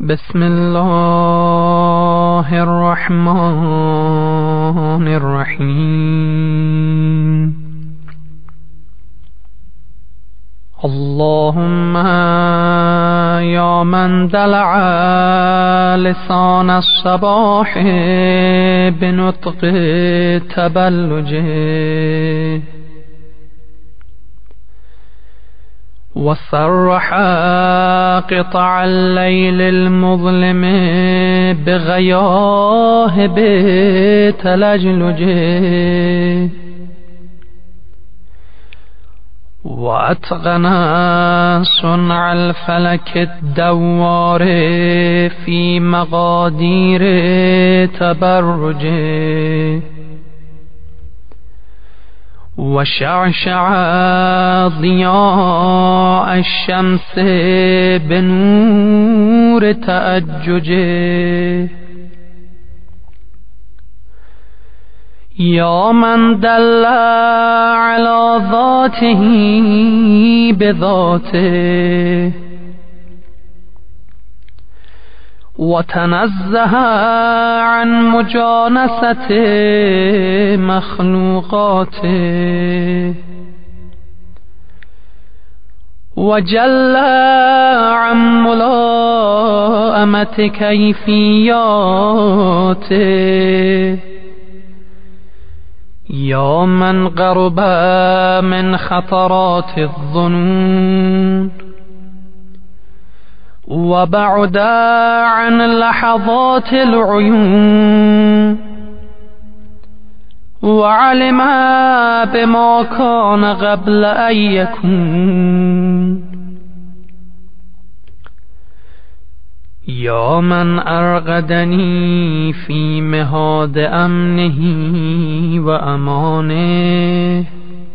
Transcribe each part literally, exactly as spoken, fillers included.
بسم الله الرحمن الرحیم. اللهم یا من دلع لسان الصباح بنطق تبلجه وصرح قطع الليل المظلم بغياهب تلجلجه وأتقن صنع الفلك الدوار في مقادير تبرجه وشعشع ضياء الشمس بنور تأججه يا من دل على ذاته بذاته وتنزه عن مجانسة مخلوقاته وجل عن ملائمة كيفياته يا من قرب من خطرات الظنون وبعد عن لحظات العيون وعلم بما كان قبل أن يكون يا من أرغدني في مهاد أمنه وأمانه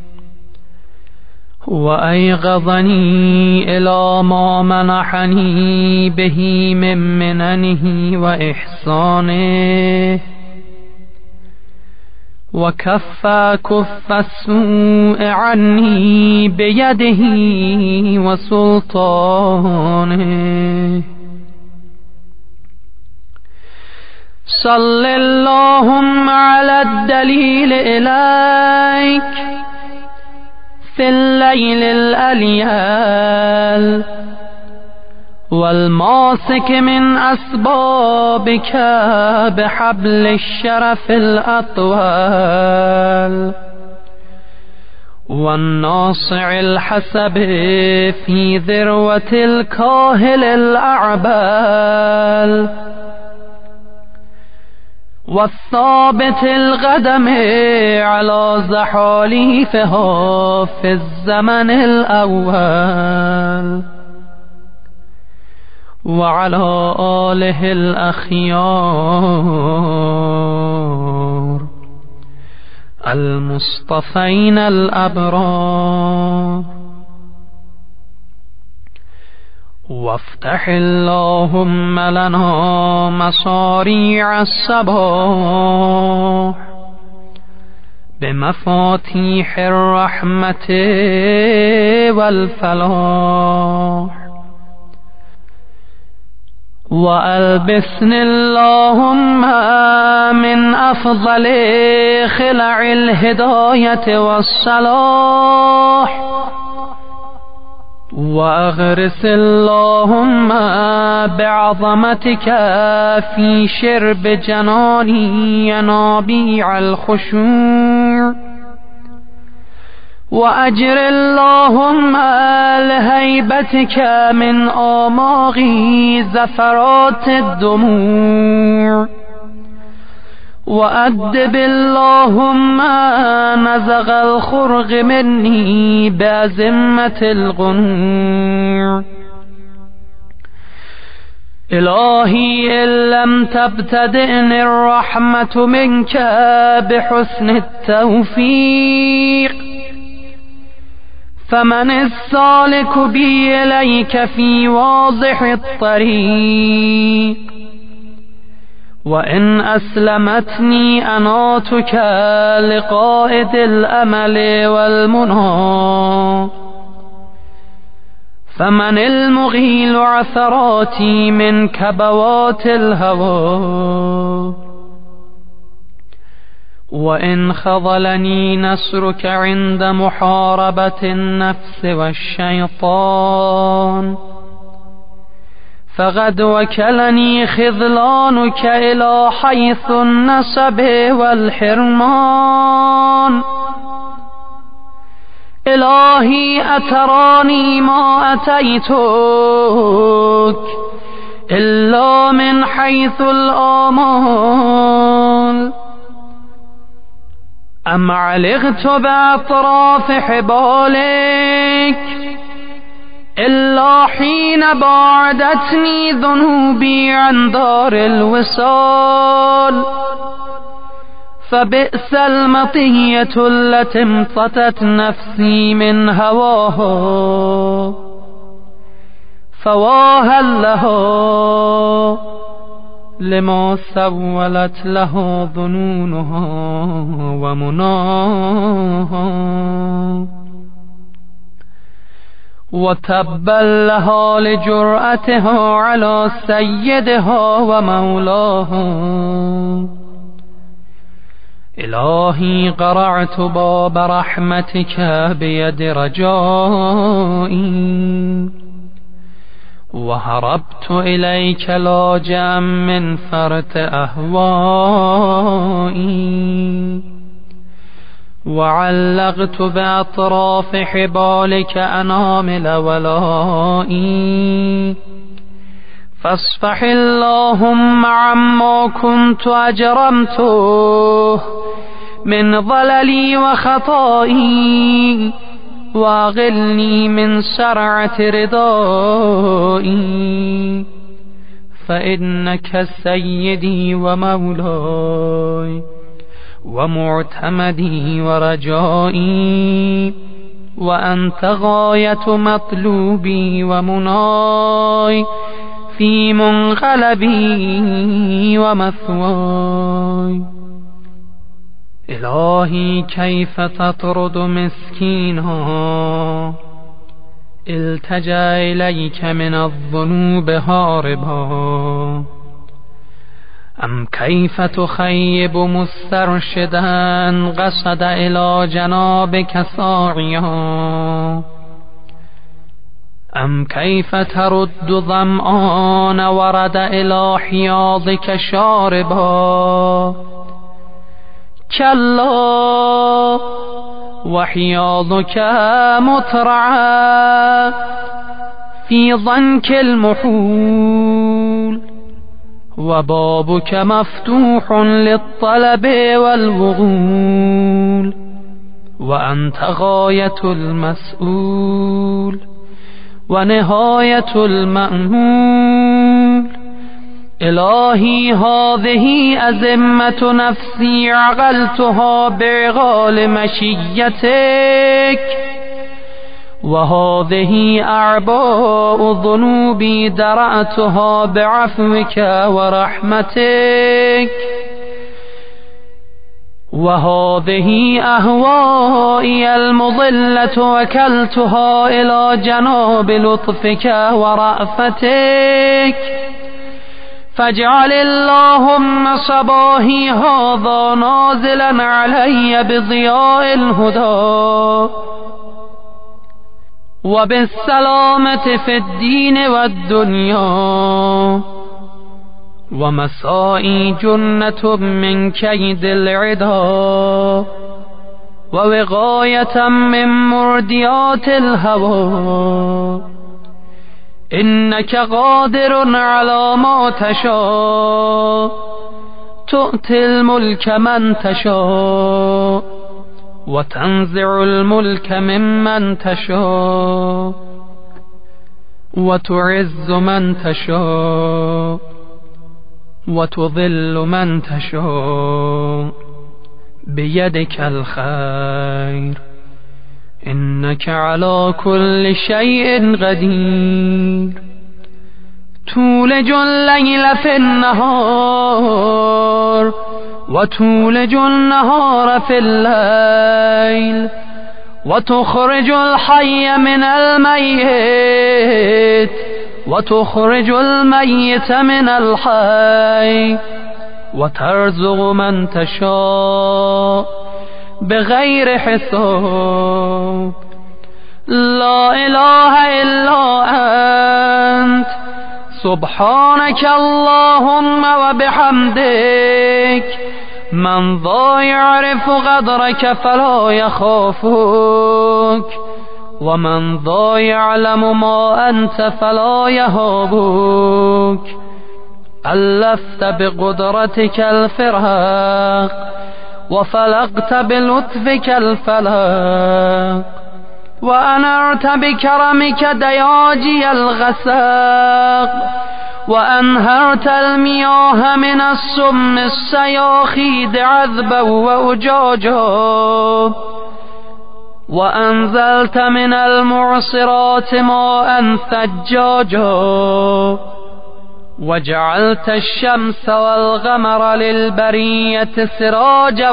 وأيقظني إلى ما منحني به من مننه وإحسانه وكف كف السوء عني بيده وسلطانه صل اللهم على الدليل إليك في الليل الأليال والماسك من أسبابك بحبل الشرف الأطوال والناصع الحسب في ذروة الكاهل الأعبال والثابت القدم على زحاليفها في الزمن الأول وعلى آله الأخيار المصطفين الأبرار وافتح اللهم لنا مصاريع الصباح بمفاتيح الرحمة والفلاح وألبسني اللهم من أفضل خلع الهداية والصلاح وأغرس اللهم بعظمتك في شرب جناني ينابيع الخشوع وأجر اللهم لهيبتك من آماغي زفرات الدموع وأدب اللهم نزغ الخرق مني بأزمة الغنوع إلهي إن لم تبتدئني الرحمة منك بحسن التوفيق فمن السالك بي إليك في واضح الطريق وإن أسلمتني أناتك لقائد الأمل والمنى فمن المغيل عثراتي من كبوات الهوى وإن خذلني نصرك عند محاربة النفس والشيطان فقد وكلني خذلانك إلى حيث النسب والحرمان إلهي أتراني ما أتيتك إلا من حيث الآمال أم علقت بأطراف حبالك إلا حين بعدتني ذنوبي عن دار الوصال فبئس المطية التي امتطت نفسي من هواها فواها لها لما سولت له ظنونها ومناها وتبا لها لجرأتها على سيدها ومولاها إلهي قرعت باب رحمتك بيد رجائي وهربت إليك لاجئا من فرط أهوائي وعلقت بأطراف حبالك أنامل ولائي فاصفح اللهم عما كنت أجرمته من ضللي وخطائي واغلني من سرعة رضائي فإنك سيدي ومولاي ومعتمدي ورجائي وأنت غاية مطلوبي ومناي في منقلبي ومثواي إلهي كيف تطرد مسكينا التجأ إليك من الذنوب هاربا أم كيف تخيب مسترشدا قصد إلى جنابك ساعيا أم كيف ترد ظمآن ورد إلى حياضك شاربا كلا وحياضك مترعى في ضنك المحول وبابك مفتوح للطلب والوغول وأنت غاية المسؤول ونهاية المأمول إلهي هذه أزمة نفسي عقلتها بعقال مشيتك وهذه أعباء ذنوبي درأتها بعفوك ورحمتك وهذه أهوائي المضلة وكلتها إلى جناب لطفك ورأفتك فاجعل اللهم صباحي هذا نازلا علي بضياء الهدى وبالسلامة في الدين والدنيا ومسائي جنة من كيد العدا ووقاية من مرديات الهوى إنك قادر على ما تشاء تؤتي الملك من تشاء وتنزع الملك ممن تشاء وتعز من تشاء وتضل من تشاء بيدك الخير إنك على كل شيء قدير تولج الليل في النهار وتولج النهار في الليل وتخرج الحي من الميت وتخرج الميت من الحي وترزق من تشاء بغير حساب. لا إله إلا أنت سبحانك اللهم وبحمدك. من ذا يعرف قدرك فلا يخافك، ومن ذا يعلم ما أنت فلا يهابك. ألفت بقدرتك الفراق وفلقت بلطفك الفلق، وأنرت بكرمك دياجي الغساق، وأنهرت المياه من السم السياخيد عذبا وأجاجا، وأنزلت من المعصرات ماء ثجاجا، وجعلت الشمس والقمر للبرية سراجا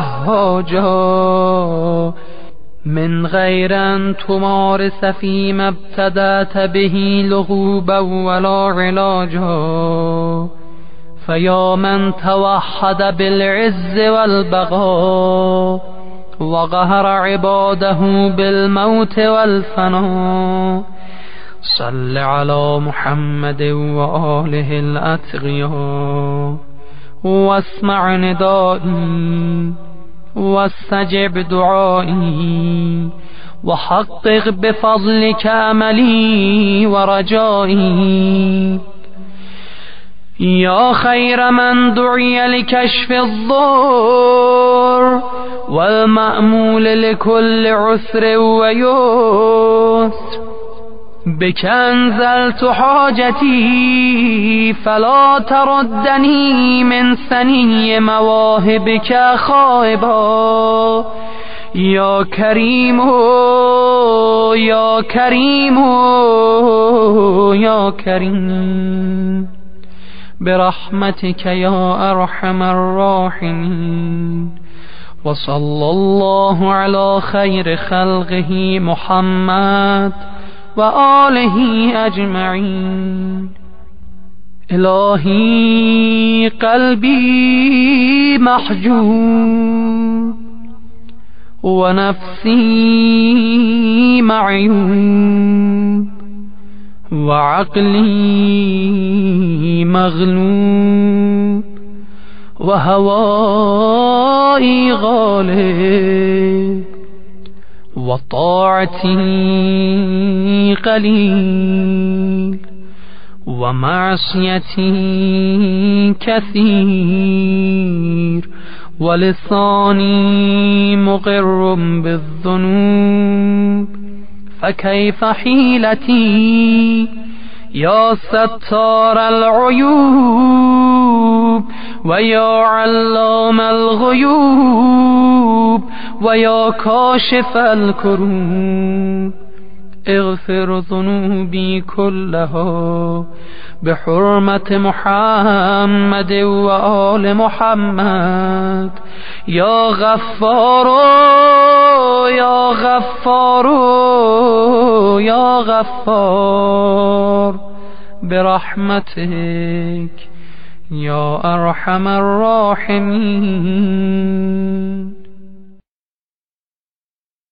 وهاجا، من غير أن تمارس فيما ابتدأت به لغوبا ولا علاجا. فيا من توحد بالعز والبقاء وقهر عباده بالموت والفناء، صل على محمد وآله الأتقياء، واسمع ندائي واستجب دعائي، وحقق بفضلك أملي ورجائي. يا خير من دعي لكشف الضر والمأمول لكل عسر ويسر، بك أنزلت حاجتي فلا تردني من سني مواهبك خائبا. يا كريم يا كريم يا كريم برحمتك يا أرحم الراحمين. وصلى الله على خير خلقه محمد وآله أجمعين. إلهي قلبي محجوب ونفسي معيوب وعقلي مغلوب وهوائي غالب وطاعتي قليل ومعصيتي كثير ولساني مقر بالذنوب. فكيف حيلتي يا ستار العيوب ويا علام الغيوب ويا كاشف الكروب. اغفر ذنوبي كلها بحرمة محمد وآل محمد. يا غفار يا غفار يا غفار برحمتك يا أرحم الراحمين.